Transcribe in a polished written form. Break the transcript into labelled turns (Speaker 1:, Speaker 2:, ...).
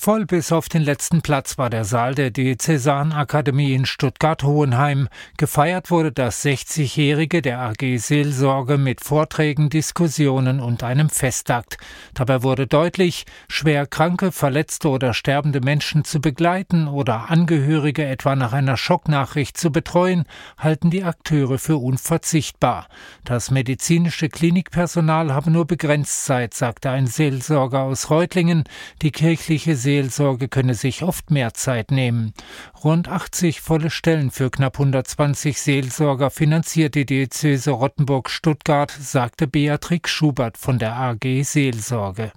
Speaker 1: Voll bis auf den letzten Platz war der Saal der Diözesanakademie in Stuttgart-Hohenheim. Gefeiert wurde das 60-Jährige der AG Seelsorge mit Vorträgen, Diskussionen und einem Festakt. Dabei wurde deutlich, schwer kranke, verletzte oder sterbende Menschen zu begleiten oder Angehörige etwa nach einer Schocknachricht zu betreuen, halten die Akteure für unverzichtbar. Das medizinische Klinikpersonal habe nur begrenzt Zeit, sagte ein Seelsorger aus Reutlingen. Die kirchliche Seelsorge könne sich oft mehr Zeit nehmen. Rund 80 volle Stellen für knapp 120 Seelsorger finanziert die Diözese Rottenburg-Stuttgart, sagte Beatrix Schubert von der AG Seelsorge.